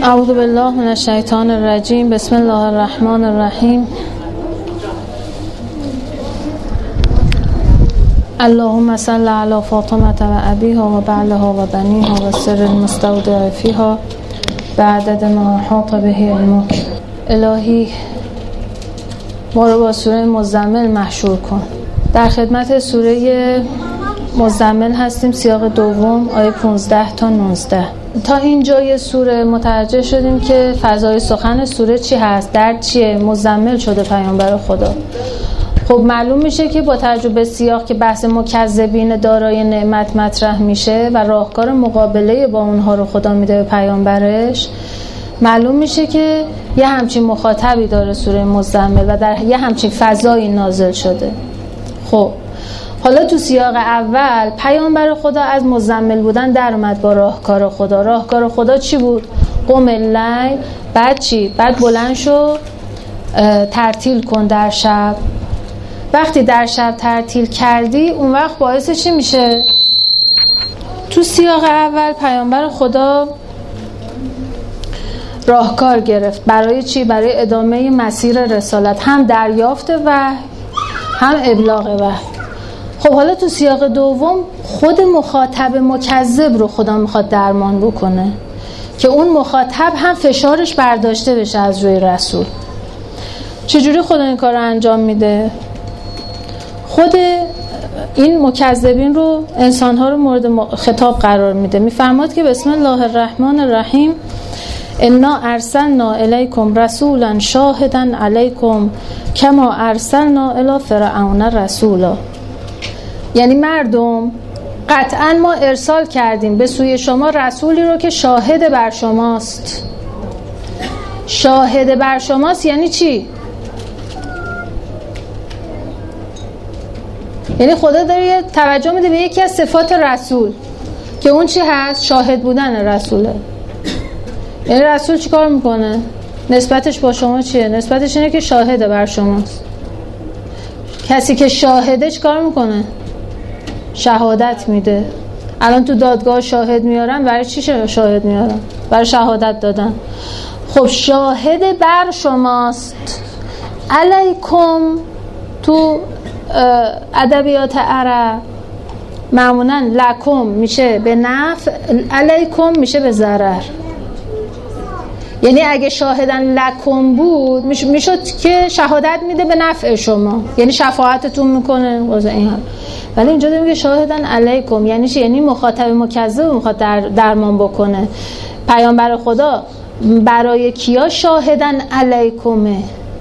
اعوذ بالله من الشیطان الرجیم. بسم الله الرحمن الرحیم. اللهم صل علی فاطمه و ابیها و بعلها و بنیها و سر المستودع فیها بعدد ما احاط به علمک. الهی ما رو با سوره مزمل محشور کن. در خدمت سوره مزمل هستیم، سیاق دوم، آیه 15 تا 19. تا اینجای سوره متوجه شدیم که فضای سخن سوره چی هست، درد چیه، مزمل شده پیامبر خدا. خب معلوم میشه که با توجه به سیاق که بحث مکذبین دارای نعمت مطرح میشه و راهکار مقابله با اونها رو خدا میده به پیامبرش، معلوم میشه که یه همچین مخاطبی داره سوره مزمل و در یه همچین فضایی نازل شده. خب حالا تو سیاق اول پیامبر خدا از مزمل بودن در اومد با راهکار خدا. راهکار خدا چی بود؟ قم اللیل. بعد چی؟ بعد بلند شو ترتیل کن در شب. وقتی در شب ترتیل کردی اون وقت باعث چی میشه؟ تو سیاق اول پیامبر خدا راهکار گرفت. برای چی؟ برای ادامه مسیر رسالت، هم دریافت وحی هم ابلاغ وحی. خب حالا تو سیاق دوم خود مخاطب مکذب رو خدا میخواد درمان بکنه که اون مخاطب هم فشارش برداشته بشه از روی رسول. چجوری خدا این کار رو انجام میده؟ خود این مکذبین رو، انسانها رو مورد خطاب قرار میده. میفرماد که بسم الله الرحمن الرحیم انا ارسلنا الیکم رسولا شاهدا علیکم کما ارسلنا الی فرعون رسولا. یعنی مردم، قطعا ما ارسال کردیم به سوی شما رسولی رو که شاهد بر شماست. شاهد بر شماست یعنی چی؟ یعنی خدا داره توجه میده به یکی از صفات رسول که اون چی هست؟ شاهد بودن رسوله. یعنی رسول چی کار میکنه؟ نسبتش با شما چیه؟ نسبتش اینه که شاهد بر شماست. کسی که شاهده چی کار میکنه؟ شهادت میده. الان تو دادگاه شاهد میارن، برای چی شاهد میارن؟ برای شهادت دادن. خب شاهد بر شماست. علیکم تو ادبیات عرب معمولا لکم میشه به نفع، علیکم میشه به ضرر. یعنی اگه شاهدن لکم بود میشد که شهادت میده به نفع شما، یعنی شفاعتتون میکنه واسه این هم. ولی اینجا داریم که شاهدن علیکم یعنی چی؟ یعنی مخاطب مکذب میخواد درمان بکنه. پیامبر خدا برای کیا شاهدن علیکمه؟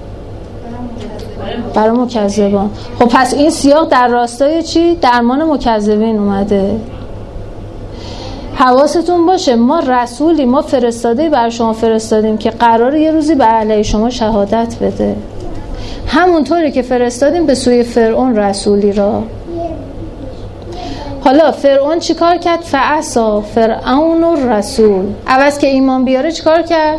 برای مکذبان. خب پس این سیاق در راستای چی؟ درمان مکذبین اومده. حواستون باشه ما رسولی، ما فرستاده بر شما فرستادیم که قراره یه روزی بر علیه شما شهادت بده. همونطوری که فرستادیم به سوی فرعون رسولی را. حالا فرعون چی کار کرد؟ فعصا فرعون الرسول. عوض که ایمان بیاره چی کار کرد؟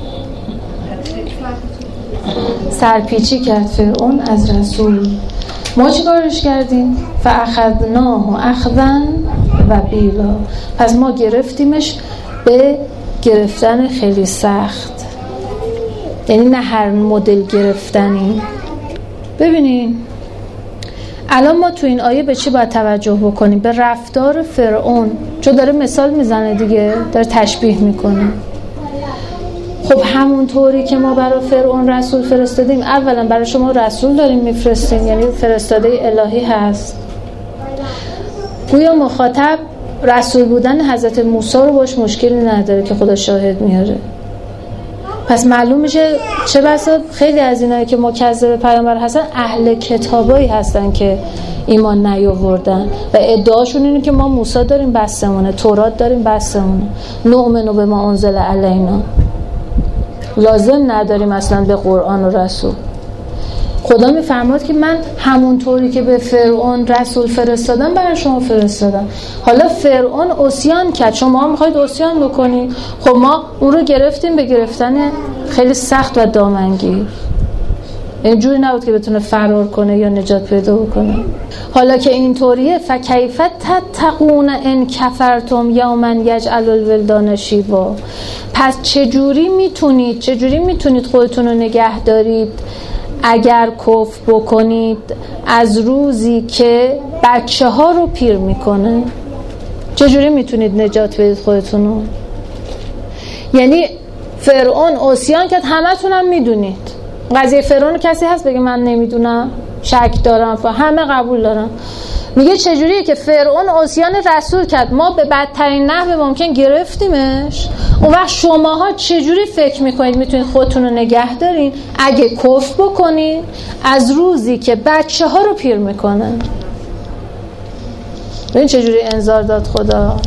سرپیچی کرد فرعون از رسول. ما چی کارش کردیم؟ فاخذناه اخذا وبیلا. پس ما گرفتیمش به گرفتن خیلی سخت. یعنی نه هر مدل گرفتنی. ببینین الان ما تو این آیه به چی باید توجه بکنیم؟ به رفتار فرعون. چون داره مثال میزنه دیگه، داره تشبیه میکنه. خب همونطوری که ما برای فرعون رسول فرستادیم، اولا برای شما رسول داریم میفرستیم، یعنی فرستاده الهی هست. گویا مخاطب رسول بودن حضرت موسی رو باش مشکلی نداره که خدا شاهد میاره. پس معلوم میشه چه بسا خیلی از اینایی که مکذب پیامبر هستن اهل کتابایی هستن که ایمان نیاوردن و ادعاشون اینه که ما موسی داریم بسمونه، تورات داریم بسمونه، نؤمن به ما انزل علینا، لازم نداریم اصلا به قرآن و رسول. خدا میفرماد که من همونطوری که به فرعون رسول فرستادم برای شما فرستادم. حالا فرعون عصیان کرد، شما هم میخواید عصیان بکنید. خب ما اون رو گرفتیم به گرفتن خیلی سخت و دامنگیر. اینجوری نبود که بتونه فرار کنه یا نجات پیدا کنه. حالا که اینطوریه فکیف تتقون ان کفرتم یوما یجعل الولدان شیبا، پس چجوری میتونید خودتون رو نگه دارید اگر کفر بکنید از روزی که بچه ها رو پیر میکنه؟ چجوری میتونید نجات بدید خودتون رو؟ یعنی فرعون عصیان کرد، همتون هم میدونید قضیه فرعون. کسی هست بگه من نمیدونم، شک دارم؟ همه قبول دارم. میگه چجوریه که فرعون عصیان رسول کرد، ما به بدترین نحو ممکن گرفتیمش، اون وقت شماها چجوری فکر میکنید میتونید خودتون رو نگه دارین اگه کفر بکنید از روزی که بچه ها رو پیر میکنه؟ ببین چجوری انذار داد خدا،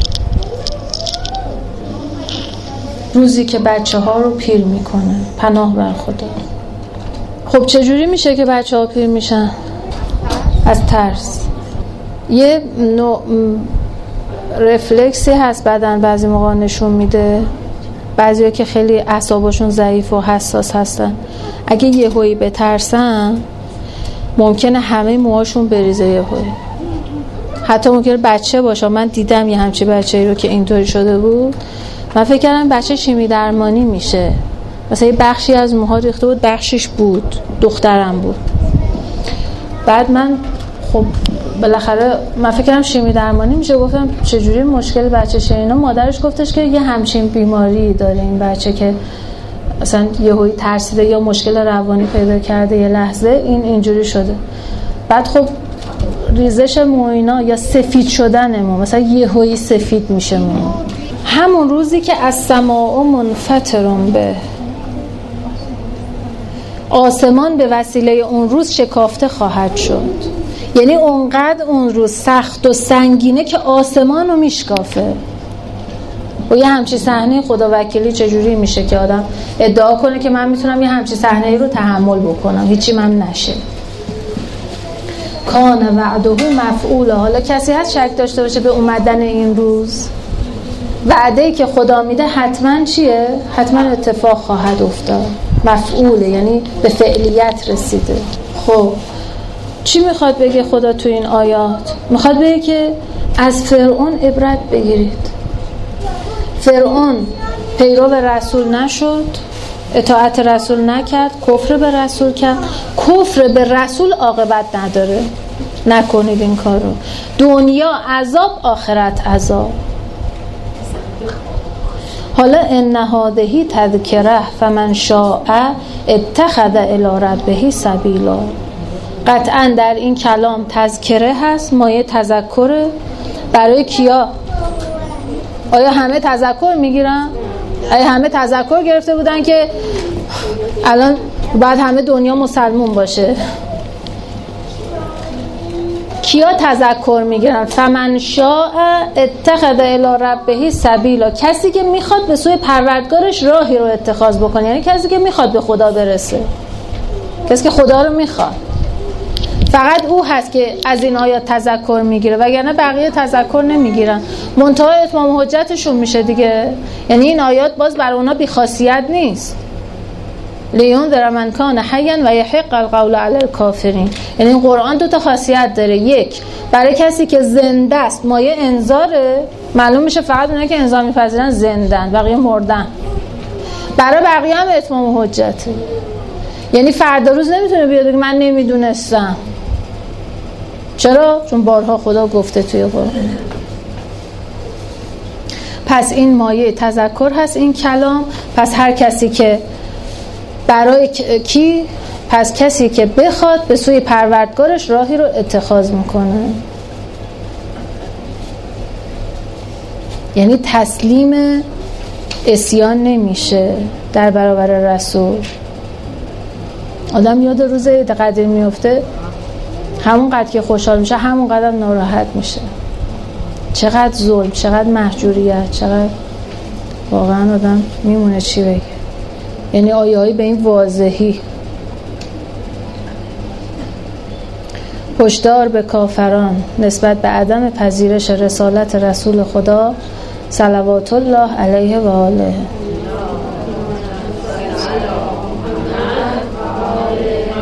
روزی که بچه ها رو پیر میکنه. پناه بر خدا. خب چجوری میشه که بچه ها پیر میشن؟ از ترس. یه نوع رفلکسی هست بدن بعضی موقع نشون میده، بعضیا که خیلی اعصابشون ضعیف و حساس هستن اگه یهویی بترسن ممکنه همه موهاشون بریزه یهویی. حتی ممکنه بچه باشه. من دیدم یه همچی بچه‌ای رو که اینطوری شده بود، من فکر کردم بچه شیمی درمانی میشه، مثلا یه بخشی از موها ریخته بود، بخشش بود دخترم بود. بعد من خب بالاخره من فکر کردم شیمی درمانی میشه، گفتم چجوری مشکل بچه‌شه اینا؟ مادرش گفتش که یه همچین بیماری داره این بچه که مثلا یهویی ترسیده یا مشکل روانی پیدا کرده یه لحظه اینجوری شده. بعد خب ریزش موینا یا سفید شدن مو، مثلا یهویی سفید میشه مو، همون روزی که از سماء منفطرون به، آسمان به وسیله اون روز شکافته خواهد شد. یعنی اونقدر اون روز سخت و سنگینه که آسمان رو میشکافه. و یه همچی صحنه خدا وکیلی چجوری میشه که آدم ادعا کنه که من میتونم یه همچی صحنه رو تحمل بکنم هیچی من نشه؟ کان وعده مفعوله. حالا کسی هست شک داشته باشه به اومدن این روز؟ وعده‌ای که خدا میده حتما چیه؟ حتما اتفاق خواهد افتاد. مفعوله یعنی به فعلیت رسیده. خب چی میخواد بگه خدا تو این آیات؟ میخواد بگه که از فرعون عبرت بگیرید. فرعون پیرو رسول نشد، اطاعت رسول نکرد، کفر به رسول کرد. کفر به رسول عاقبت نداره، نکنید این کارو. دنیا عذاب، آخرت عذاب. حالا ان هذه تذکره فمن شاء اتخذ الی ربه سبیلا. قطعا در این کلام تذکره هست، مایه تذکره. برای کیا؟ آیا همه تذکر میگیرن؟ آیا همه تذکر گرفته بودن که الان بعد همه دنیا مسلمون باشه؟ کیا تذکر میگیرن؟ فمن شاء اتخذ الی ربه سبیلا. کسی که میخواد به سوی پروردگارش راهی رو اتخاذ بکنه، یعنی کسی که میخواد به خدا برسه، کسی که خدا رو میخواد. فقط او هست که از این آیات تذکر میگیره، وگرنه بقیه تذکر نمیگیرن. منتها اتمام حجتشون میشه دیگه. یعنی این آیات باز برای اونا بی خاصیت نیست. لینذر من کان حیا و یحق القول علی الکافرین. یعنی این قرآن دو تا خاصیت داره. یک، برای کسی که زنده است مایه انذاره، معلوم میشه فقط اونایی که انذار میپذیرن زندن، بقیه مردن. برای بقیه هم اتمام حجته. یعنی فردا روز نمیتونه بیاد بگه من نمیدونستم. چرا؟ چون بارها خدا گفته توی قرآن. پس این مایه تذکر هست این کلام. پس هر کسی که برای کی؟ پس کسی که بخواد به سوی پروردگارش راهی رو اتخاذ میکنه. یعنی تسلیم عصیان نمیشه در برابر رسول. آدم یاد روز عید قدیر میفته، همون قدر که خوشحال میشه همون قدر ناراحت میشه. چقدر ظلم، چقدر محجوریت، چقدر واقعا آدم میمونه چی بگه. یعنی آیه‌ای به این واضحی. هشدار به کافران نسبت به عدم پذیرش رسالت رسول خدا صلوات الله علیه و آله.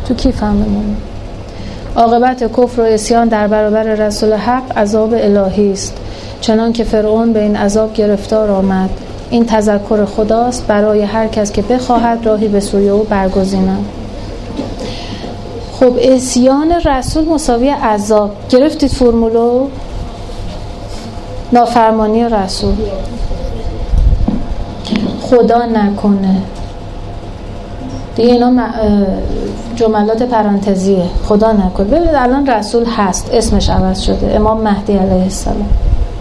تو کیفم بمونه. عاقبت کفر و عصیان در برابر رسول حق عذاب الهی است، چنان که فرعون به این عذاب گرفتار آمد. این تذکر خداست برای هر کس که بخواهد راهی به سوی او برگزیند. خب عصیان رسول مساوی عذاب. گرفتید فرمولو؟ نافرمانی رسول. خدا نکنه دیگه، اینا جملات پرانتزیه. خدا نکنه. ببینید الان رسول هست، اسمش عوض شده، امام مهدی علیه السلام.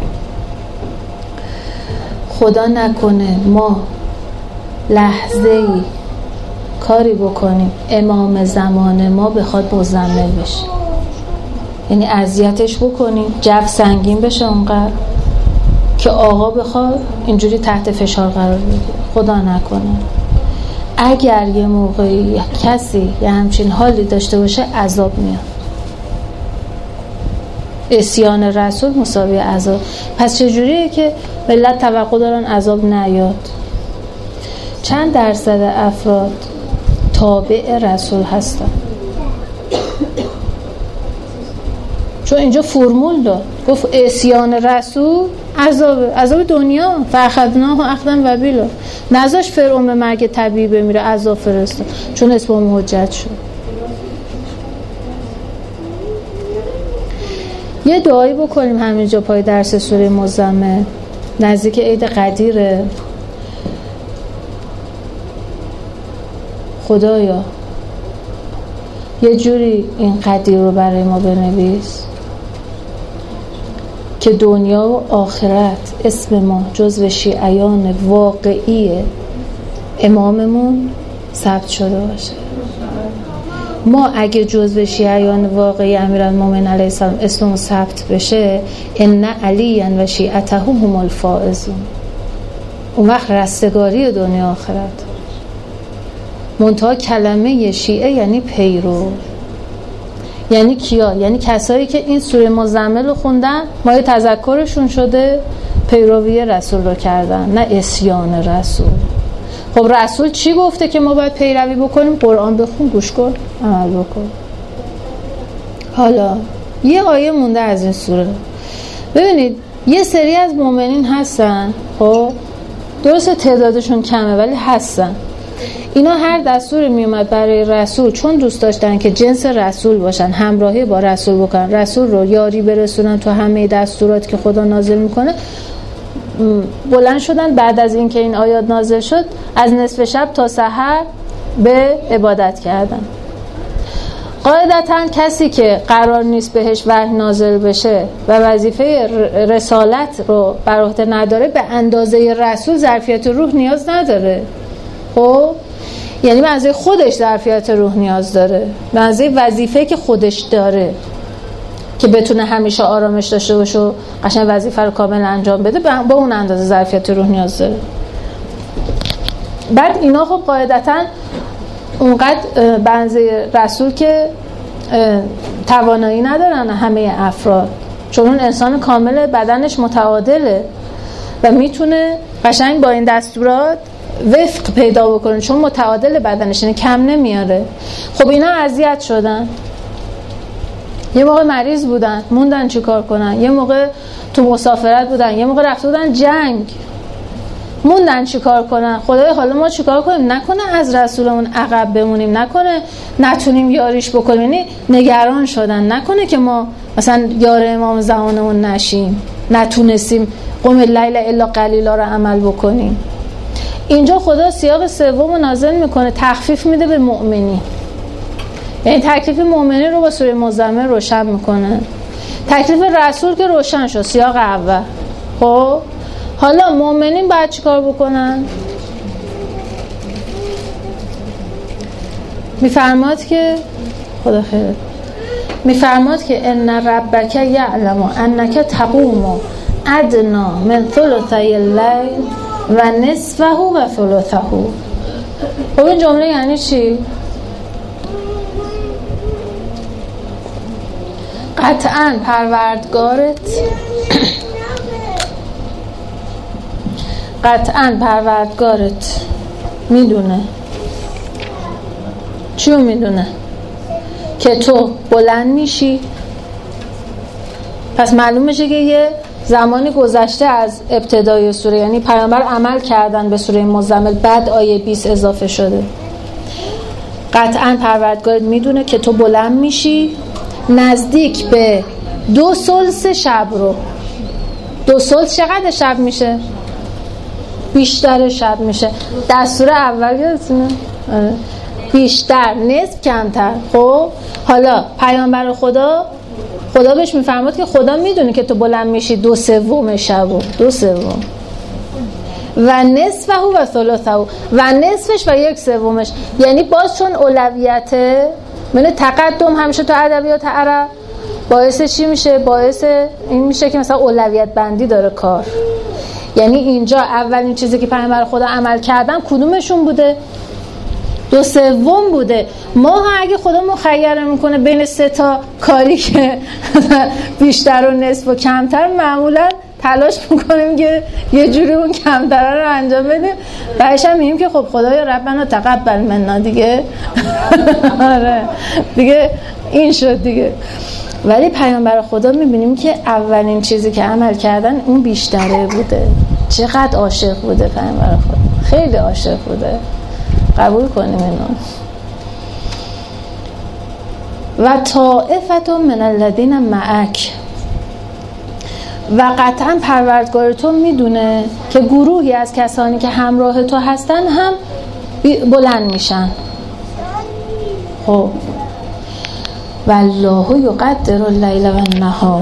خدا نکنه ما لحظه‌ای کاری بکنیم امام زمان ما بخواد مزمل بشه، یعنی اذیتش بکنیم، جو سنگین بشه اونقدر که آقا بخواد اینجوری تحت فشار قرار بگیره. خدا نکنه. اگر یه موقعی کسی یه همچین حالی داشته باشه عذاب میاد. عصیان رسول مساوی عذاب. پس چجوریه که ملت توقع دارن عذاب نیاد؟ چند درصد افراد تابع رسول هستن؟ چون اینجا فرمول داد، گفت عصیان رسول عذاب دنیا، فاخذناه اخذا وبیلا. نذاش فرعون به مرگ طبیعی بمیره، عذاب فرستاد چون اسمم حجت شد. یه دعایی بکنیم همینجا پای درس سوره مزمل، نزدیک عید قدیره. خدایا یه جوری این قدیر رو برای ما بنویس که دنیا و آخرت اسم ما جزو شیعیان واقعی اماممون ثبت شده باشه. ما اگه جزو شیعیان واقعی امیرالمومنین علیه السلام اسممون ثبت بشه، ان علی و شیعته هم الفائزون، اون وقت رستگاری دنیا آخرت. منتها کلمه شیعه یعنی پیرو، یعنی کیا؟ یعنی کسایی که این سوره مزمل رو خوندن، مایه تذکرشون شده، پیروی رسول رو کردن، نه عصیان رسول. خب رسول چی گفته که ما باید پیروی بکنیم؟ قرآن بخون، گوش کن، عمل بکن. حالا یه آیه مونده از این سوره. ببینید یه سری از مؤمنین هستن، خب درسته تعدادشون کمه ولی هستن، اینا هر دستوری میومد برای رسول، چون دوست داشتن که جنس رسول باشن، همراهی با رسول بکنن، رسول رو یاری برسونن تو همه دستورات که خدا نازل میکنه، بلند شدن بعد از اینکه این آیات نازل شد از نصف شب تا سحر به عبادت کردن. قاعدتاً کسی که قرار نیست بهش وحی نازل بشه و وظیفه رسالت رو بر عهده نداره، به اندازه رسول ظرفیت روح نیاز نداره. خب یعنی به اندازه خودش ظرفیت روح نیاز داره، به اندازه وظیفه که خودش داره که بتونه همیشه آرامش داشته باشه و قشنگ وظیفه رو کامل انجام بده، به اون اندازه ظرفیت روح نیاز داره. بعد اینا خب قاعدتاً اونقدر به اندازه رسول که توانایی ندارن همه افراد، چون اون انسان کامل بدنش متعادله و میتونه قشنگ با این دستورات وفق پیدا بکنه، چون متعادل بدنش، یعنی کم نمیاره. خب اینا اذیت شدن، یه موقع مریض بودن موندن چیکار کنن، یه موقع تو مسافرت بودن، یه موقع رفته بودن جنگ موندن چیکار کنن. خدای حالا ما چیکار کنیم؟ نکنه از رسولمون عقب بمونیم، نکنه نتونیم یاریش بکنیم، یعنی نگران شدن، نکنه که ما مثلا یار امام زمانمون نشیم، نتونستیم قم اللیل الا قلیلا رو عمل بکنیم. اینجا خدا سیاق سوم رو نازل میکنه، تخفیف میده به مؤمنین، یعنی تکلیف مؤمنین رو با سوره مزمل روشن میکنه. تکلیف رسول که روشن شد، سیاق اول. خب حالا مؤمنین باید چی کار بکنن؟ میفرماد که خدا خیرت، میفرماد که ان ربک یعلم انک تقوم ادنا من ثلثی اللیل و نصفه و ثلثه. خب این جمله یعنی چی؟ قطعاً پروردگارت میدونه. چیو میدونه؟ که تو بلند میشی. پس معلوم میشه که یه زمانی گذشته از ابتدای سوره، یعنی پیامبر عمل کردن به سوره مزمل، بعد آیه 20 اضافه شده. قطعا پروردگارت میدونه که تو بلند میشی نزدیک به 2/3 شب رو. 2/3 چقدر شب میشه؟ بیشتر شب میشه. در سوره اول یادتونه؟ بیشتر، نصف، کمتر. خب حالا پیامبر خدا بهش میفرماد که خدا میدونه که تو بلند میشی 2/3 شبو، 2/3 و نصفه و ثلثه و نصفش و 1/3. یعنی باز چون اولویته، من تقدم همیشه تو ادبیات عرب باعث چی میشه؟ باعث این میشه که مثلا اولویت بندی داره کار. یعنی اینجا اولین چیزی که پیامبر خدا عمل کردن کدومشون بوده؟ 2/3 بوده. ما اگه خدا مخیر میکنه بین 3 تا کاری که بیشتر و نصف و کمتر، معمولا تلاش میکنیم که یه جوری اون کمتر رو انجام بدیم. بعدش هم میگیم که خب خدایا ربنا تقبل منا دیگه. آره دیگه این شد دیگه. ولی پیامبر خدا میبینیم که اولین چیزی که عمل کردن اون بیشتره بوده. چقدر عاشق بوده پیامبر خدا، خیلی عاشق بوده. قبول کنیم اینو. و طائفة من الذین معک، و قطعا پروردگار تو میدونه که گروهی از کسانی که همراه تو هستن هم بلند میشن. خب والله یقدر اللیل و النهار،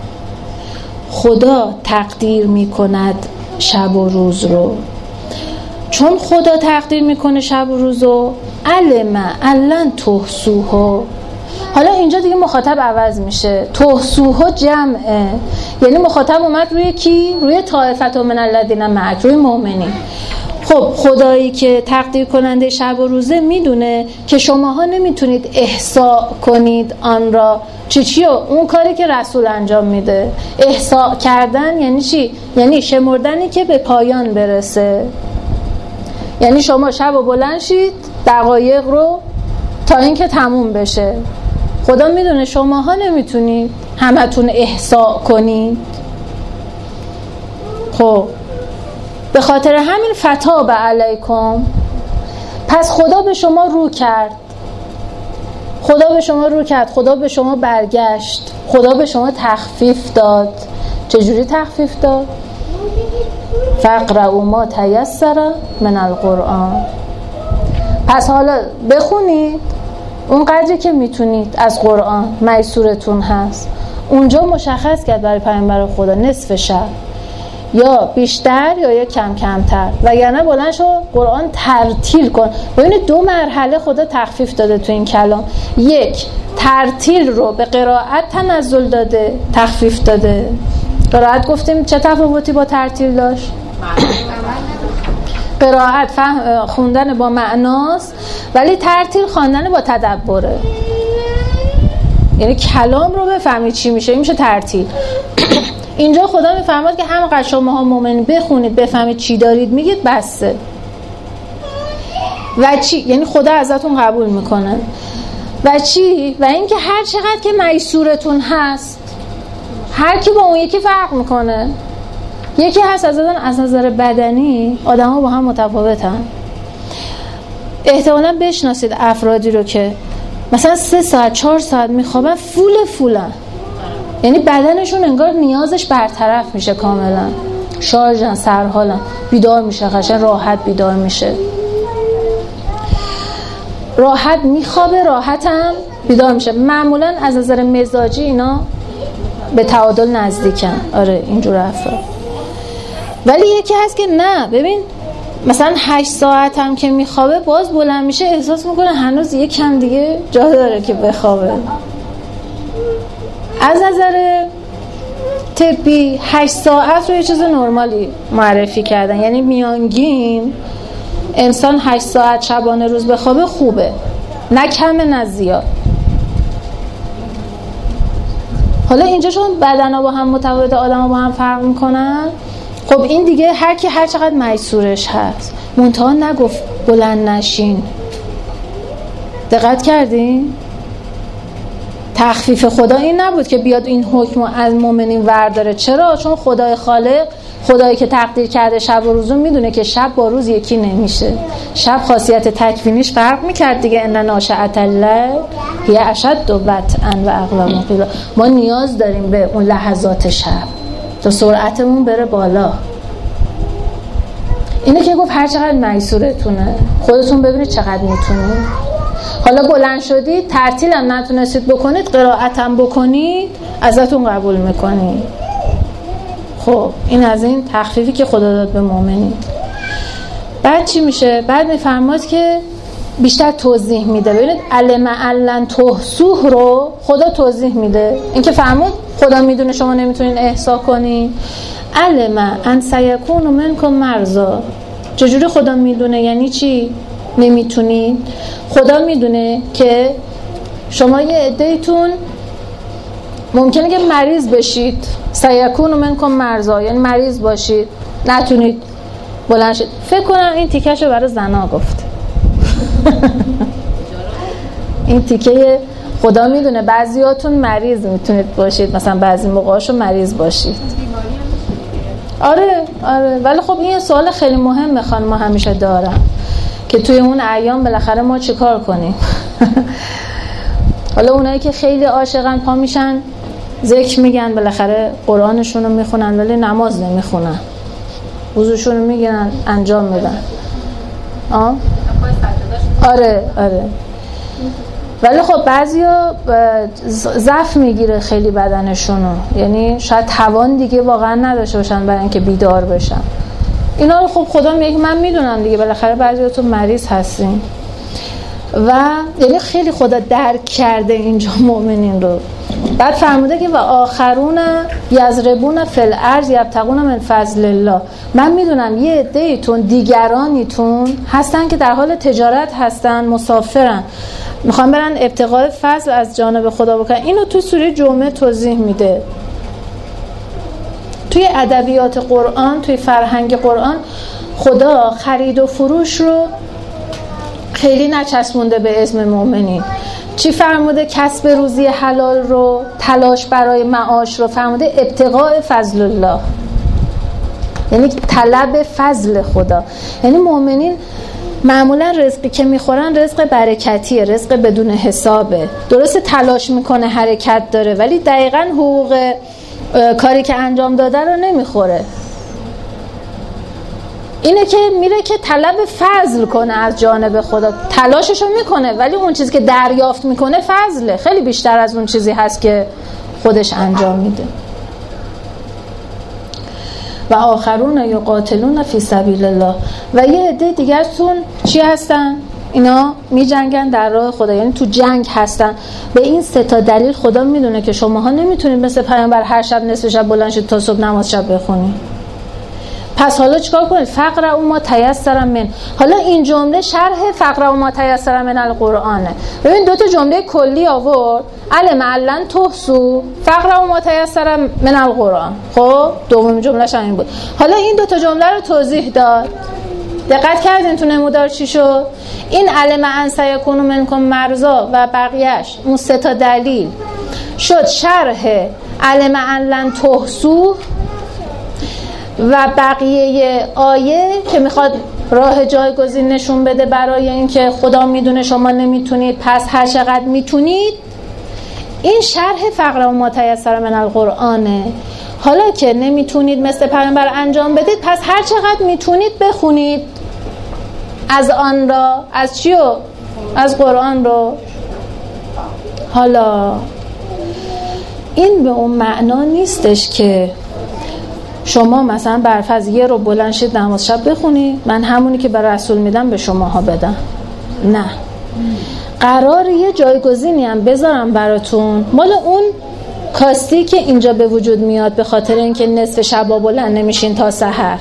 خدا تقدیر میکند شب و روز رو. چون خدا تقدیر میکنه شب و روز رو، علم لن تحصوها. حالا اینجا دیگه مخاطب عوض میشه، تحصوها جمعه، یعنی مخاطب اومد روی کی؟ روی طائفة من الذین معک، روی مؤمنین. خب خدایی که تقدیر کننده شب و روزه میدونه که شماها نمیتونید احصاء کنید آن را. چیو؟ اون کاری که رسول انجام میده. احصاء کردن یعنی چی؟ یعنی شمردنی که به پایان برسه. یعنی شما شب و بلند شید دقایق رو تا اینکه تموم بشه. خدا میدونه شماها نمیتونید همتون احصاء کنید. خب به خاطر همین فتاب علیکم، پس خدا به شما رو کرد، خدا به شما برگشت، خدا به شما تخفیف داد. چجوری تخفیف داد؟ فاقرؤوا ما تیسر من القرآن. پس حالا بخونید اون قدری که میتونید از قرآن، میسورتون هست. اونجا مشخص کرد برای پیامبر خدا نصف شب، یا بیشتر یا کم کمتر، وگرنه بلند شو قرآن ترتیل کن. ببینید 2 مرحله خدا تخفیف داده تو این کلام. 1 ترتیل رو به قرائت تنزل داده، تخفیف داده. قرائت گفتیم چه تفاوتی با ترتیل داشت؟ قرائت خوندن با معناست، ولی ترتیل خواندن با تدبره. یعنی کلام رو بفهمید چی میشه، این میشه ترتیل. اینجا خدا میفرماد که همونقدر شماها مؤمنین بخونید بفهمید چی دارید میگید بسته. و چی؟ یعنی خدا ازتون قبول میکنه. و چی؟ و اینکه هر چقدر که میسورتون هست، هر کی با اون یکی فرق میکنه. یکی هست از نظر بدنی آدم ها با هم متفاوتن. احتمالاً بشناسید افرادی رو که مثلا 3 ساعت 4 ساعت میخوابن، فولن، یعنی بدنشون انگار نیازش برطرف میشه، کاملا شارژن، سرحالن، بیدار میشه، قشنگ راحت بیدار میشه، راحت میخوابه، راحت هم بیدار میشه. معمولا از نظر مزاجی اینا به تعادل نزدیکن. آره اینجور افراد. ولی یکی هست که نه، ببین مثلا 8 ساعت هم که میخوابه باز بلند میشه احساس میکنه هنوز یک کم دیگه جا داره که بخوابه. از نظر طبی 8 ساعت رو یه چیز نرمالی معرفی کردن، یعنی میانگین انسان 8 ساعت شبانه روز بخوابه خوبه، نه کم نه زیاد. حالا اینجا چون بدن‌ها با هم متفاوت، آدم‌ها با هم فرق میکنن، خب این دیگه هر کی هر چقدر میسورش هست. منتها نگفت بلند نشین. دقت کردین؟ تخفیف خدا این نبود که بیاد این حکم از مؤمنین ورداره. چرا؟ چون خدای خالق، خدایی که تقدیر کرده شب و روزو، میدونه که شب با روز یکی نمیشه. شب خاصیت تکوینیش فرق میکرد دیگه. ان ناشئة اللیل هی اشد وطئا و اقوم قیلا. ما نیاز داریم به اون لحظات شب تا سرعتمون بره بالا. اینه که گفت هر چقدر میسورتونه خودتون ببینید چقدر میتونید. حالا بلند شدید ترتیل هم نتونستید بکنید، قرائت هم بکنید، ازتون قبول میکنید. خب این از این تخفیفی که خدا داد به مؤمنین. بعد چی میشه؟ بعد میفرماد که بیشتر توضیح میده. ببینید علم علن تحصوه رو خدا توضیح میده. این که فرمود خدا میدونه شما نمیتونین احصا کنین. علم ان سیکون منکم مرضی. چجوری خدا میدونه؟ یعنی چی؟ نمیتونین. خدا میدونه که شما یه عده‌تون ممکنه که مریض بشید. سیکون منکم مرضی یعنی مریض باشید، نتونید بلند شید. فکر کنم این تیکه‌شو برای زنا گفت. این تیکه خدا میدونه بعضیاتون مریض میتونید باشید، مثلا بعضی موقعاشو مریض باشید. آره ولی خب این سوال خیلی مهمه خانم، ما همیشه دارم که توی اون ایام بالاخره ما چیکار کنیم. حالا اونایی که خیلی عاشقن پا میشن ذکر میگن، بالاخره قرآنشون رو میخونن ولی نماز نمیخونن، وضوشون رو میگیرن انجام میدن. آره ولی خب بعضیا ضعف میگیره خیلی بدنشونو، یعنی شاید توان دیگه واقعا نداشته باشن برای اینکه بیدار بشن. اینا رو خب خدا میگه من میدونم دیگه، بالاخره بعضیاتون مریض هستین. و یعنی خیلی خدا درک کرده اینجا مؤمنین رو. بعد فرموده که و آخرون یضربون فی الارض یبتغون من فضل الله. من میدونم یه عده‌تون دیگرانیتون هستن که در حال تجارت هستن، مسافرن، میخوان برن ابتغاء فضل از جانب خدا بکنن. اینو تو سوره جمعه توضیح میده. توی ادبیات قرآن، توی فرهنگ قرآن، خدا خرید و فروش رو خیلی نچسبونده به اسم مؤمنین. چی فرموده؟ کسب روزی حلال رو، تلاش برای معاش رو فرموده ابتغاء فضل الله، یعنی طلب فضل خدا. یعنی مؤمنین معمولا رزقی که میخورن رزق برکتیه، رزق بدون حسابه. درسته تلاش میکنه، حرکت داره، ولی دقیقاً حقوق کاری که انجام داده رو نمیخوره. اینه که میره که طلب فضل کنه از جانب خدا، تلاششو میکنه ولی اون چیزی که دریافت میکنه فضله، خیلی بیشتر از اون چیزی هست که خودش انجام میده. و آخرون یقاتلون فی سبیل الله. و یه عده دیگرتون چی هستن؟ اینا می جنگن در راه خدا، یعنی تو جنگ هستن. به این 3 تا دلیل خدا میدونه که شماها نمیتونید مثل پیامبر هر شب نصف شب بلند شید تا صبح نماز شب بخونید. پس حالا چیکار کنید؟ فقرأوا ما تیسر من. حالا این جمله شرح فقرأوا ما تیسر من القرآنه. ببین 2 تا جمله کلی آورد، علم علن تحصوا فقرأوا ما تیسر من القرآن. خب دوم جملهش این بود. حالا این 2 تا جمله رو توضیح داد. دقت کردین تو نمودار چی شد؟ این علم ان سیکون منکم مرضی و بقیه‌اش اون 3 تا دلیل شد شرح علم ان لن تحصوا و بقیه آیه که میخواد راه جایگزین نشون بده برای اینکه خدا میدونه شما نمیتونید پس هر چقدر میتونید. این شرح فقرأوا ما تیسر من القرآنه. حالا که نمیتونید مثل پیامبر انجام بدید، پس هر چقدر میتونید بخونید از آن را. از چیو؟ از قرآن رو. حالا این به اون معنا نیستش که شما مثلا برفرض یه رو بلند شید نماز شب بخونی، من همونی که به رسول میدم به شماها بدم. نه، قرار یه جایگزینی هم بذارم براتون، مال اون کاستی که اینجا به وجود میاد به خاطر اینکه نصف شبا بلند نمیشین تا سحر،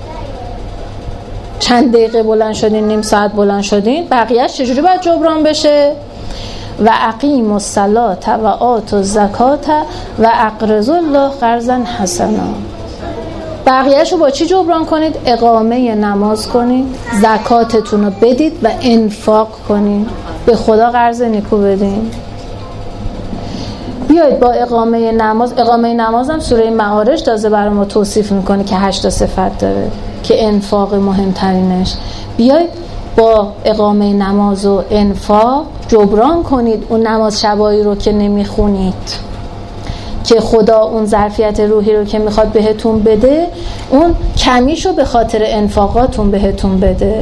چند دقیقه بلند شدین، نیم ساعت بلند شدین، بقیه‌اش چجوری باید جبران بشه؟ و اقیموا الصلاة و آتوا الزکاة و اقرضوا الله قرضا حسنا. بقیه‌شو با چی جبران کنید؟ اقامه نماز کنید، زکاتتون رو بدید و انفاق کنید، به خدا قرض نیکو بدین. بیایید با اقامه نماز هم سوره معارج تازه برای ما توصیف میکنه که 8 صفت داره که انفاق مهمترینش. بیایید با اقامه نماز و انفاق جبران کنید اون نماز شبایی رو که نمیخونید، که خدا اون ظرفیت روحی رو که میخواد بهتون بده اون کمیشو به خاطر انفاقاتون بهتون بده.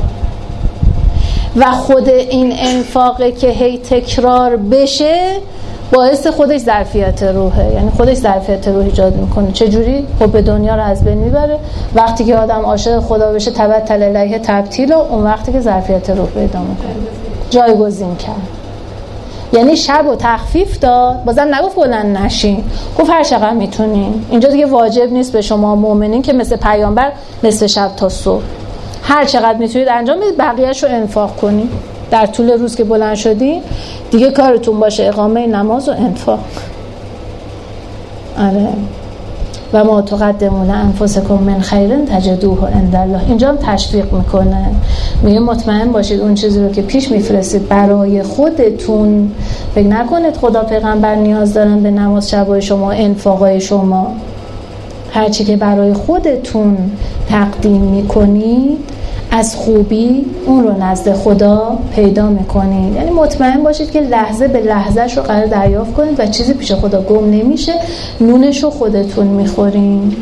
و خود این انفاقه که هی تکرار بشه باعث خودش ظرفیت روحه، یعنی خودش ظرفیت روح ایجاد میکنه. چجوری؟ خب به دنیا رو از بین میبره. وقتی که آدم عاشق خدا بشه تبتل الیه تبتیلا، اون وقتی که ظرفیت روح پیدا میکنه جایگزین کرد. یعنی شب و تخفیف داد، بازم نگفت بلند نشین، گفت هر چقدر میتونین. اینجا دیگه واجب نیست به شما مؤمنین که مثل پیامبر نصف شب تا صبح، هر چقدر میتونید انجام بدید، بقیه‌اش رو انفاق کنید. در طول روز که بلند شدی دیگه کارتون باشه اقامه نماز و انفاق. آره. و ما تقدمون انفسکم من خیر تجدوه عند الله. اینجا هم تشویق میکنه، میگه مطمئن باشید اون چیزی رو که پیش میفرستید برای خودتون، فکر نکنید خدا پیغمبر نیاز دارن به نماز شبای شما، انفاقای شما. هرچی که برای خودتون تقدیم میکنید از خوبی اون رو نزد خدا پیدا میکنید. یعنی مطمئن باشید که لحظه به لحظهش رو قرار دریافت کنید و چیزی پیش خدا گم نمیشه، نونش رو خودتون میخورین.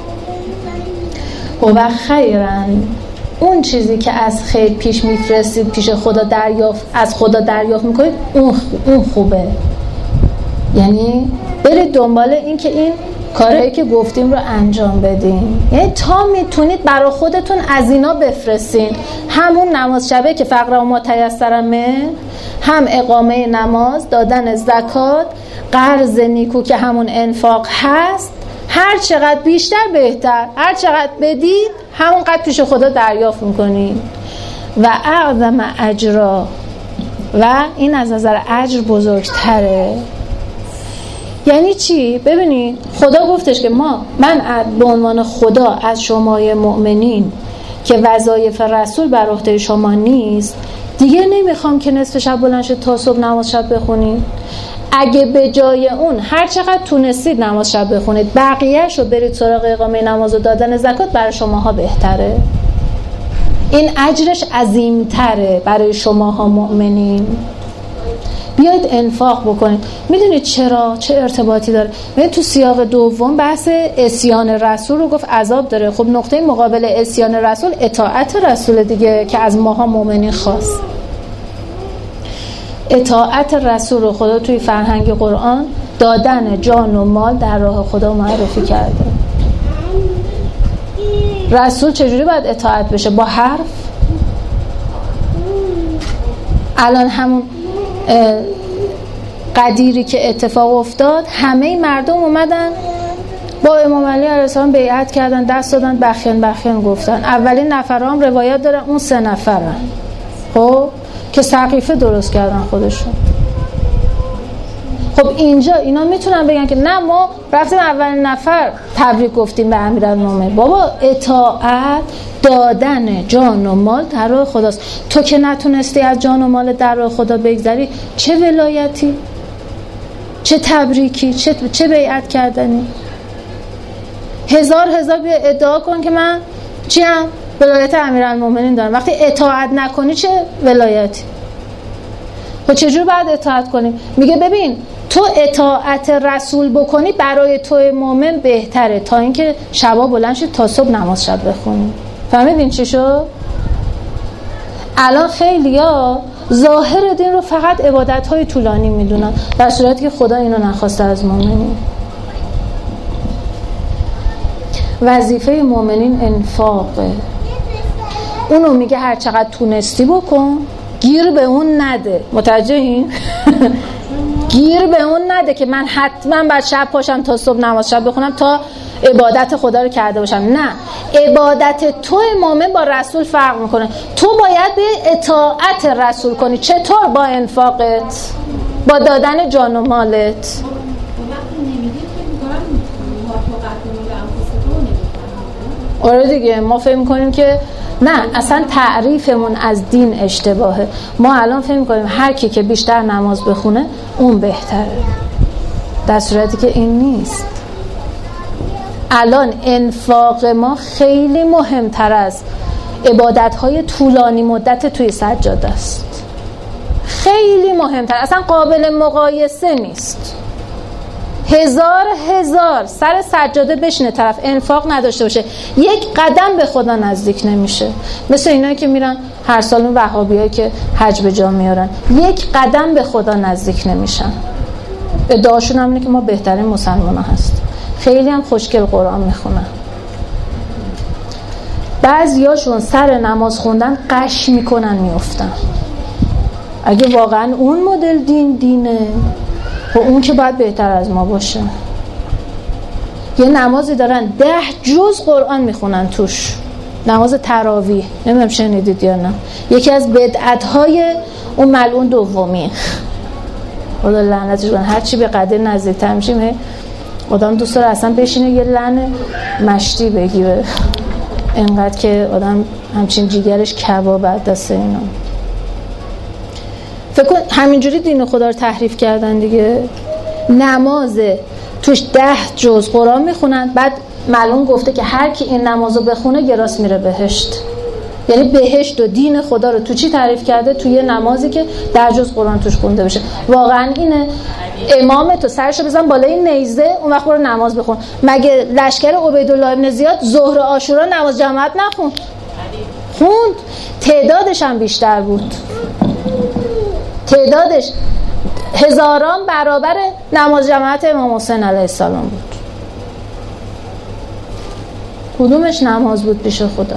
و خیرن، اون چیزی که از خیر پیش میفرستید پیش خدا از خدا دریافت میکنید اون خوبه. یعنی برید دنبال این که این کارهایی که گفتیم رو انجام بدین. یعنی تا میتونید برای خودتون از اینا بفرستین، همون نماز شبه که فقره ما تیسرمه، هم اقامه نماز، دادن زکات، قرض نیکو که همون انفاق هست. هر چقدر بیشتر بهتر، هر چقدر بدید همون قدر پیش خدا دریافت میکنید. و اعظم اجرا، و این از نظر اجر بزرگتره. یعنی چی؟ ببینید خدا گفتش که من به عنوان خدا از شمای مؤمنین که وظایف رسول بر عهده شما نیست، دیگه نمیخوام که نصف شب بلند شد تا صبح نماز شب بخونید. اگه به جای اون هر چقدر تونستید نماز شب بخونید، بقیه‌شو رو برید سراغ اقامه نماز و دادن زکات، برای شماها بهتره. این اجرش عظیم‌تره برای شماها مؤمنین. بیایید انفاق بکنید. میدونید چرا؟ چه ارتباطی داره؟ ببین تو سیاق دوم بحث عصیان رسول رو گفت عذاب داره. خب نقطه مقابل عصیان رسول اطاعت رسول دیگه که از ماها مؤمنین خواست. اطاعت رسول رو خدا توی فرهنگ قرآن دادن جان و مال در راه خدا معرفی کرده. رسول چجوری باید اطاعت بشه؟ با حرف. الان همون قدیری که اتفاق افتاد، همه مردم اومدن با امام علی علیه السلام بیعت کردن، دست دادن، بخیان گفتن. اولین نفرها هم روایت دارن اون 3 نفرن، خب که سقیفه درست کردن خودشون. خب اینجا اینا میتونن بگن که نه ما رفتیم اولین نفر تبریک گفتیم به امیرالمومنین. بابا اطاعت دادن جان و مال در راه خداست. تو که نتونستی از جان و مال در راه خدا بگذری، چه ولایتی، چه تبریکی، چه بیعت کردنی؟ هزار بیا ادعا کن که من چیم؟ ولایت امیرالمومنین دارم. وقتی اطاعت نکنی چه ولایتی؟ خب چجور باید اطاعت کنیم؟ میگه ببین تو اطاعت رسول بکنی برای تو مؤمن بهتره تا اینکه شبا بلند شید تا صبح نماز شب بخونی. فهمیدین چی شد؟ الان خیلیا ظاهر دین رو فقط عبادت‌های طولانی میدونن، در صورتی که خدا اینو نخواسته از مؤمنین. وظیفه مؤمنین انفاقه. اونو میگه هر چقدر تونستی بکن، گیر به اون نده. متوجهین؟ گیر به اون نده که من حتما بعد شب پاشم تا صبح نماز شب بخونم تا عبادت خدا رو کرده باشم. نه، عبادت تو مؤمن با رسول فرق میکنه. تو باید به اطاعت رسول کنی. چطور؟ با انفاقت، با دادن جان و مالت. آره دیگه، ما فکر میکنیم که نه، اصلا تعریفمون از دین اشتباهه. ما الان فکر میکنیم هر کی که بیشتر نماز بخونه اون بهتره. در صورتی که این نیست. الان انفاق ما خیلی مهمتر از عبادت‌های طولانی مدت توی سجاده است. خیلی مهمتر، اصلا قابل مقایسه نیست. هزار سر سجاده بشینه طرف انفاق نداشته باشه، یک قدم به خدا نزدیک نمیشه. مثل اینایی که میرن هر سال اون وهابیایی که حج به جا میارن، یک قدم به خدا نزدیک نمیشن. ادعاشون هم اینه که ما بهترین مسلمان ها هستیم. خیلی هم خوشگل قرآن میخونن. بعضیاشون سر نماز خوندن قش میکنن میافتن. اگه واقعا اون مدل دینه و اون که باید بهتر از ما باشه. یه نمازی دارن 10 جز قرآن میخونن توش، نماز تراویح، نمیدونم شنیدید یا نه، یکی از بدعت‌های اون ملعون دومی. خدا لعنتش کنه. هر چی به قدر نزدیک‌تر میشیم آدم دوست داره اصلا بشینه یه لعن مشتی بگیره، اینقدر که آدم همچین جیگرش کباب دست اینا. فکر کن همینجوری دین خدا رو تحریف کردن دیگه. نماز توش 10 جز قرآن میخونن، بعد معلوم گفته که هر کی این نمازو بخونه گراس میره بهشت. یعنی بهشت و دین خدا رو تو چی تعریف کرده؟ توی نمازی که 10 جز قرآن توش خونده بشه. واقعا اینه؟ امام تو سرشو بزن بالای نیزه اون وقت برو نماز بخون. مگه لشکر عبیدالله ابن زیاد ظهر عاشورا نماز جماعت نخوند؟ خوند. تعدادش هم بیشتر بود، تعدادش هزاران برابر نماز جماعت امام حسین علیه السلام بود. کدومش نماز بود پیش خدا؟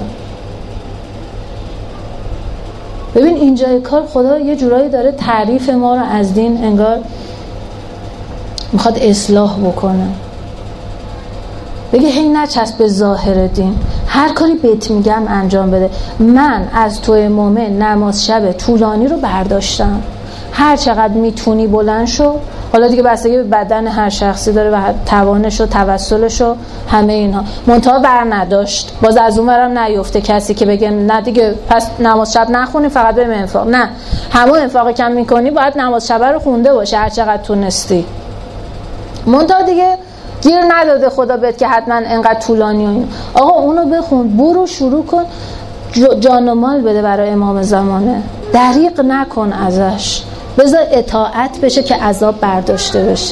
ببین اینجای کار خدا یه جورایی داره تعریف ما رو از دین انگار میخواد اصلاح بکنه. بگه هی نچسب به ظاهر دین، هر کاری بهت میگم انجام بده. من از توی مومن نماز شب طولانی رو برداشتم، هر چقدر میتونی بلند شو. حالا دیگه بستگی به بدن هر شخصی داره و توانش و توسلش و همه اینها. منتها بر نداشت، باز از اون ورم نیفته کسی که بگه نه دیگه پس نماز شب نخونی فقط بریم انفاق. نه، همون انفاق کم میکنی باید نماز شب رو خونده باشه هر چقدر تونستی. منتها دیگه گیر نداده خدا بهت که حتما انقدر طولانی و این. آقا اونو بخون، برو شروع کن، جان و مال بده برای امام زمانه، دریغ نکن ازش، بذار اطاعت بشه که عذاب برداشته بشه.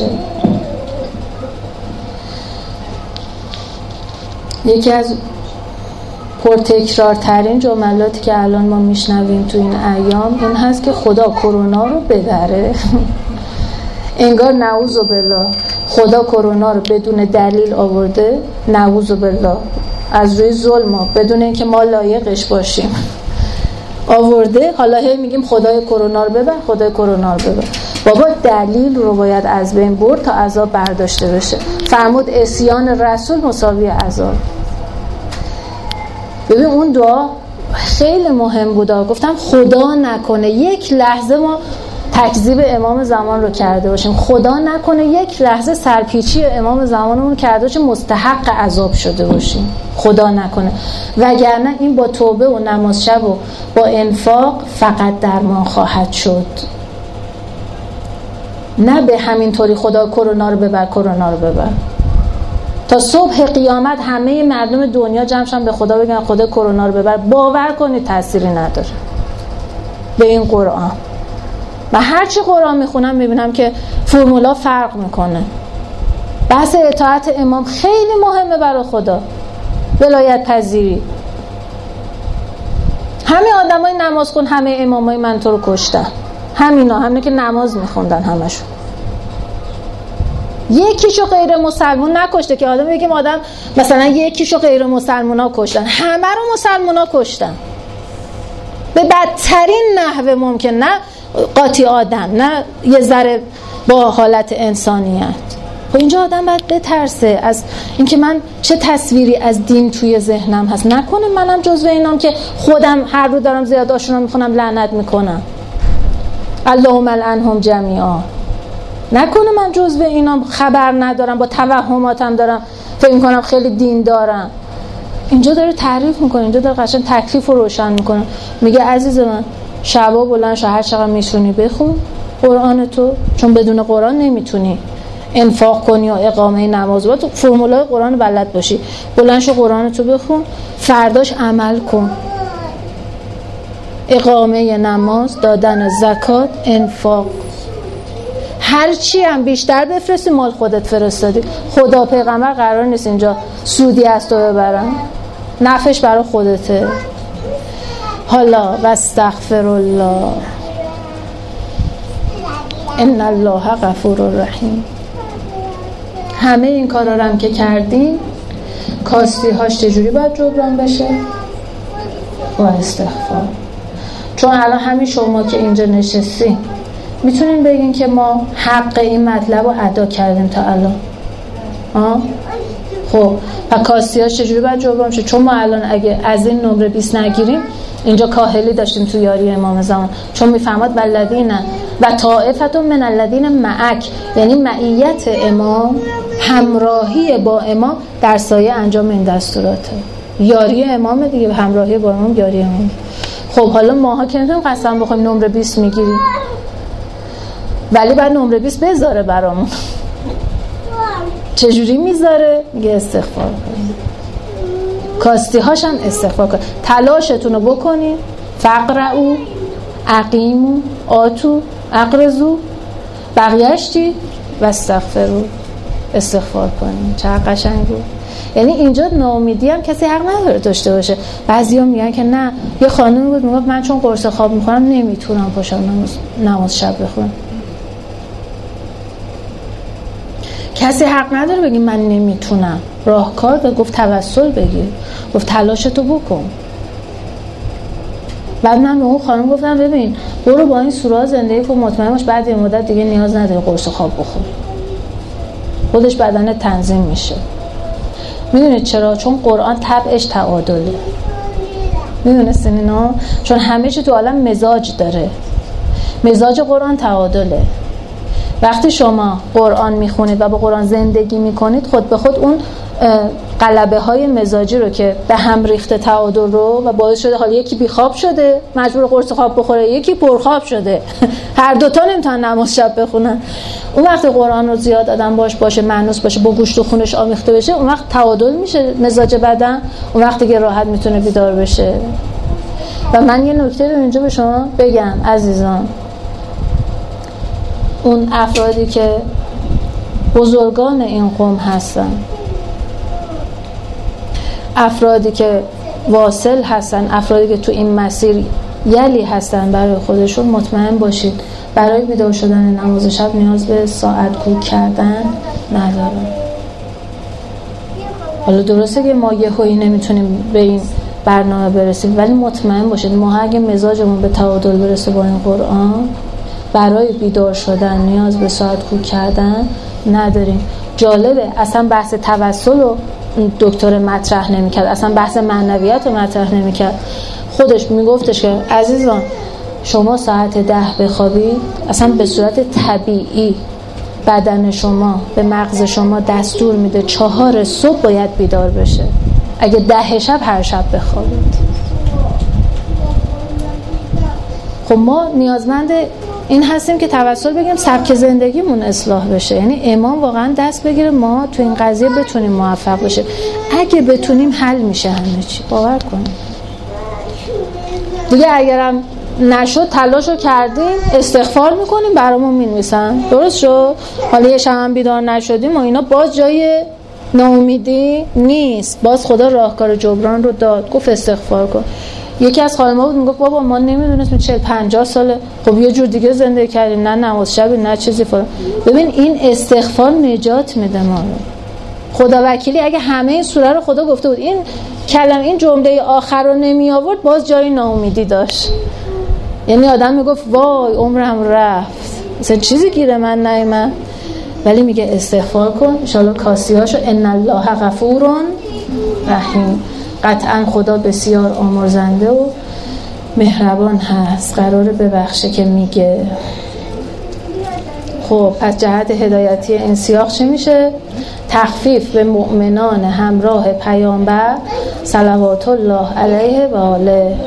یکی از پرتکرارترین جملاتی که الان ما میشنویم تو این ایام این هست که خدا کرونا رو ببره. انگار نعوذ بالله خدا کرونا رو بدون دلیل آورده، نعوذ بالله، از روی ظلم بدون اینکه ما لایقش باشیم آورده. حالا هی میگیم خدای کرونا رو ببر، خدای کرونا رو ببر. بابا دلیل رو باید از بین برد تا عذاب برداشته بشه. فرمود عصیان رسول مساوی عذاب. ببین اون دعا خیلی مهم بود. گفتم خدا نکنه یک لحظه ما تکذیب امام زمان رو کرده باشیم، خدا نکنه یک لحظه سرپیچی امام زمانمون کرده باشیم مستحق عذاب شده باشیم، خدا نکنه. وگرنه این با توبه و نماز شب و با انفاق فقط درمان خواهد شد. نه به همین طوری خدا کرونا رو ببر، کرونا رو ببر. تا صبح قیامت همه مردم دنیا جمعشن به خدا بگن خدا کرونا رو ببر، باور کنید تأثیری نداره به این قرآن. و هرچی قرآن میخونم میبینم که فرمولا فرق میکنه. بحث اطاعت امام خیلی مهمه برای خدا، ولایت پذیری. همه آدمای نماز خون، همه امامای من تو رو کشتن، همه که نماز میخوندن همشون. یکیشو غیر مسلمون نکشته که آدم بگیم آدم مثلا یکیشو غیر مسلمونا کشتن، همه رو مسلمونا کشتن به بدترین نحوه ممکن. نه قاطی آدم، نه یه ذره با حالت انسانیت. خب اینجا آدم باید بترسه از اینکه من چه تصویری از دین توی ذهنم هست. نکنه منم جزو اینام که خودم هر رو دارم زیاد آشنا میخونم لعنت میکنم، اللهم لعنهم جمیعا. نکنه من جزو اینام خبر ندارم، با توهماتم دارم فکر میکنم خیلی دین دارم. اینجا داره تعریف میکنه، اینجا داره قشنگ تکلیف رو روشن میکنه. میگه عزیز من شبا بلند شو، هر چقدر میتونی بخون قرآن تو، چون بدون قرآن نمیتونی انفاق کنی و اقامه نماز و تو فرمولای قرآن بلد باشی، بلند شو قرآن تو بخون، فرداش عمل کن. اقامه نماز، دادن زکات، انفاق، هر چی هم بیشتر بفرستی مال خودت فرستادی. خدا پیغمبر قرار نیست اینجا سودی از تو ببرن، نفعش برای خودته. حالا واستغفر الله ان الله غفور رحیم. همه این کارا رو هم که کردین، کاستی هاش چجوری باید جبران بشه؟ با استغفار. چون الان همین شما که اینجا نشستین میتونین بگین که ما حق این مطلب رو ادا کردیم تا الان. خب و کاستی هاش چجوری باید جبران شه؟ چون ما الان اگه از این نمره 20 نگیریم، اینجا کاهلی داشتیم تو یاری امام زمان، چون میفهمد والذین و طائفة من الذین معک، یعنی معیت امام، همراهی با امام در سایه انجام این دستوراته. یاری امام دیگه، همراهی با امام یاری امام. خب حالا ماها که نمیتونیم قسم بخوریم نمره 20 میگیریم، ولی بعد نمره 20 بذاره برامون. چجوری میذاره؟ میگه استغفار کنیم، کاستی هاشم استغفار کنیم، تلاشتون رو بکنید. فقرعو، اقیمو، آتو، اقرزو، بقیهش چی؟ و استغفرو، استغفار کنیم. چقدر قشنگ بود. یعنی اینجا ناامیدی هم کسی حق نداره داشته باشه. بعضیا میگن که نه، یه خانم بود میگفت من چون قرص خواب میخورم نمیتونم پاشم نماز شب بخونم. کسی حق نداره بگی من نمیتونم. راهکار به گفت توسل بگیر، گفت تلاشتو بکن. بعد من به اون خانم گفتم ببین برو با این سورا زندگی کن، مطمئن باش بعد یه مدت دیگه نیاز نداری قرص خواب بخور، خودش بدنت تنظیم میشه. میدونید چرا؟ چون قرآن طبعش تعادله. میدونستین اینا؟ چون همه چی تو عالم مزاج داره. مزاج قرآن تعادله. وقتی شما قرآن میخونید و با قرآن زندگی میکنید، خود به خود اون غلبه های مزاجی رو که به هم ریخته تعادل رو و باعث شده حالا یکی بیخواب شده مجبور قرص خواب بخوره، یکی پرخواب شده هر دوتا نمیتونن نماز شب بخونن. اون وقت قرآن رو زیاد آدم باشه مانوس باشه، با گوشت و خونش آمیخته بشه، اون وقت تعادل میشه مزاج بدن، اون وقت دیگه راحت میتونه بیدار بشه. و من یه نکته رو اینجا به شما بگم عزیزان، اون افرادی که بزرگان این قوم هستن، افرادی که واصل هستن، افرادی که تو این مسیر یلی هستن برای خودشون، مطمئن باشید برای بیدار شدن نماز شب نیاز به ساعت کوک کردن ندارن. حالا درسته که ما یهویی نمیتونیم به این برنامه برسیم، ولی مطمئن باشید ما اگه مزاجمون به تعادل برسه با این قرآن، برای بیدار شدن نیاز به ساعت کوک کردن نداریم. جالبه اصلا بحث توسل رو دکتر مطرح نمی‌کرد، اصلا بحث معنویت رو مطرح نمی‌کرد. خودش میگفتش که عزیزان شما ساعت 10 بخوابید، اصلا به صورت طبیعی بدن شما به مغز شما دستور میده 4 صبح باید بیدار بشه. اگه 10 شب هر شب بخوابید. خب ما نیازمند این هستیم که توسل بگیم سبک زندگیمون اصلاح بشه. یعنی امام واقعا دست بگیره ما تو این قضیه بتونیم موفق بشه. اگه بتونیم حل میشه همه چی، باور کنیم. دیگه اگرم نشد تلاشو کردیم، استغفار میکنیم، برامون مینویسن درست شد. حالا یه شب بیدار نشدیم و اینا، باز جای ناامیدی نیست، باز خدا راهکار جبران رو داد، گفت استغفار کن. یکی از خانم‌ها بود میگفت بابا ما نمیدونستیم 40-50 ساله، خب یه جور دیگه زندگی کردیم، نه نماز شب نه چیزی فلان. ببین این استغفار نجات میده ما رو. خدا وکیلی اگه همه این سوره رو خدا گفته بود، این کلمه این جمله آخر رو نمی آورد، باز جای ناامیدی داشت. یعنی آدم میگفت وای عمرم رفت، مثلا چیزی گیره من نیامد. ولی میگه استغفار کن، ان شاء الله کاسیاشو ان الله غفور رحیم. قطعا خدا بسیار آمرزنده و مهربان هست، قراره ببخشه که میگه. خب پس جهت هدایتی این سیاق چی میشه؟ تخفیف به مؤمنان همراه پیامبر صلوات الله علیه و آله.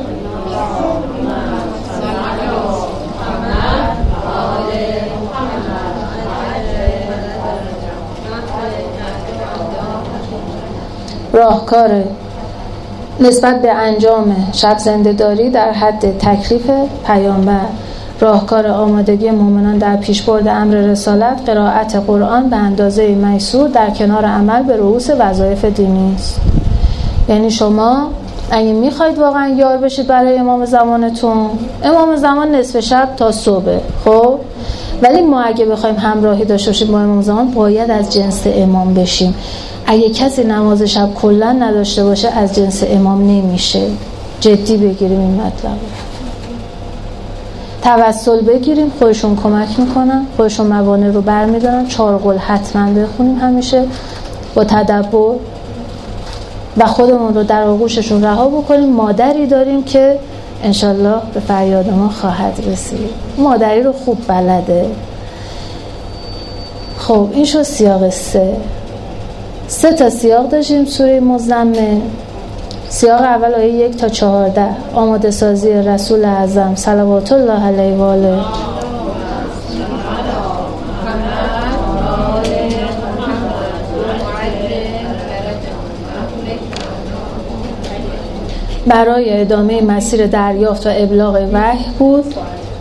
راهکار نسبت به انجام شب زنده داری در حد تکلیف پیامبر، راهکار آمادگی مؤمنان در پیشبرد امر رسالت، قرائت قرآن به اندازه میسور در کنار عمل به رؤوس وظایف دینی است. یعنی شما اگه میخواید واقعا یار بشید برای امام زمانتون، امام زمان نصف شب تا صبح، خب ولی ما اگه بخوایم همراهی داشته باشیم با امام زمان باید از جنس امام بشیم. اگه کسی نماز شب کلا نداشته باشه از جنس امام نمیشه. جدی بگیریم این مطلب. توسل بگیریم، خودشون کمک میکنن، خودشون موانع رو برمیدارن. 4 قول حتما بخونیم همیشه با تدبر و خودمون رو در آغوششون رها بکنیم. مادری داریم که انشالله به فریاد ما خواهد رسید. مادری رو خوب بلده. خب این شد سیاق 3 تا سیاق داشتیم سوره مزمل. سیاق اول آیه 1 تا 14 آماده سازی رسول اعظم صلوات الله علیه و آله برای ادامه مسیر دریافت و ابلاغ وحی بود.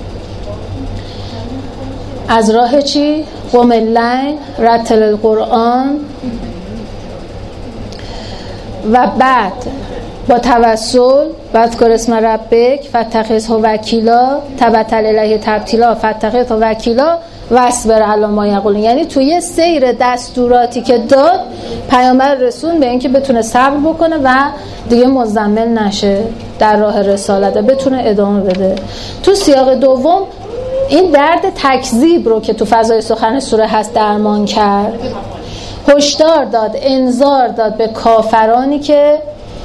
از راه چی؟ قم اللیل رتل القرآن و بعد با توسل واذکر اسم ربک فاتخذه وکیلا تبتل الیه تبتیلا فاتخذه وکیلا واصبر علی ما یقولون. یعنی توی سیر دستوراتی که داد پیامبر رسول به اینکه بتونه صبر بکنه و دیگه مزمل نشه در راه رسالت و بتونه ادامه بده. تو سیاق دوم این درد تکذیب رو که تو فضای سخن سوره هست درمان کرد. هشدار داد، انذار داد به کافرانی که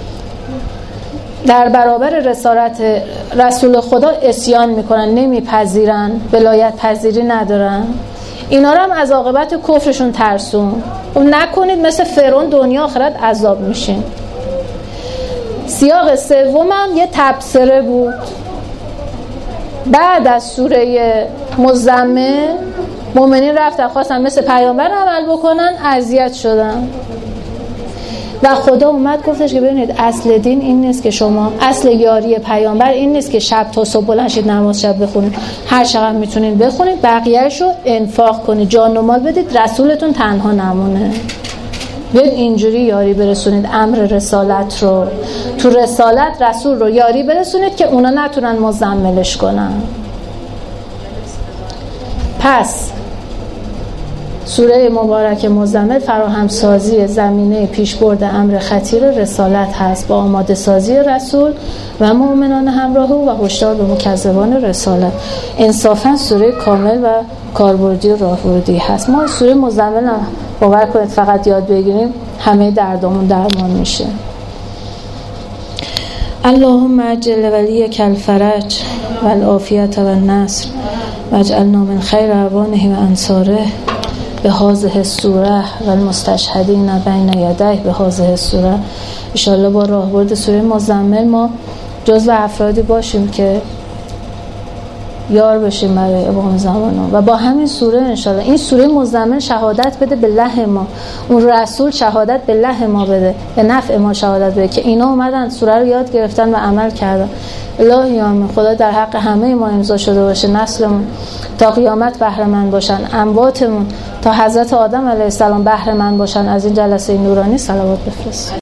در برابر رسالت رسول خدا عصیان میکنن، نمیپذیرن، ولایت پذیری ندارن. اینا رو هم از عاقبت کفرشون ترسون. نکنید مثل فرعون دنیا آخرت عذاب میشین. سیاق سوم هم یه تبصره بود. بعد از سوره مزمل مؤمنین رفتن خواستن مثل پیامبر عمل بکنن، اذیت شدن و خدا اومد گفتش که ببینید اصل دین این نیست که شما، اصل یاری پیامبر این نیست که شب تا صبح بلند شید نماز شب بخونید، هر چقدر میتونید بخونید، بقیه‌شو انفاق کنید، جان و مال بدید، رسولتون تنها نمونه. بیاید اینجوری یاری برسونید امر رسالت رو، تو رسالت رسول رو یاری برسونید که اونا نتونن مزملش کنن. پس سوره مبارک مزمل فراهم سازی زمینه پیشبرد امر خطیر رسالت هست با آماده سازی رسول و مؤمنان همراه او و هشدار به مکذبان رسالت. انصافا سوره کامل و کاربردی و راهبردی هست. ما سوره مزمل باور کنید فقط یاد بگیریم همه دردامون درمان میشه. اللهم عجل ولیک الفرج والعافیت والنصر واجعلنا من خیر اعوانه و انصاره بهذه السوره و المستشهدین بین یدیه بهذه السوره. ان شاء الله با راهبرد سوره مزمل ما جزو افرادی باشیم که یار بشیم برای امام زمان و با همین سوره ان شاء الله این سوره مزمل شهادت بده به له ما، اون رسول شهادت به له ما بده، به نفع ما شهادت بده که اینا اومدن سوره رو یاد گرفتن و عمل کردن. الهی آمین. خدا در حق همه ما امضا شده باشه، نسلمون تا قیامت بهره مند باشن، امواتمون تا حضرت آدم علیه السلام بهره مند باشن از این جلسه نورانی. صلوات بفرست.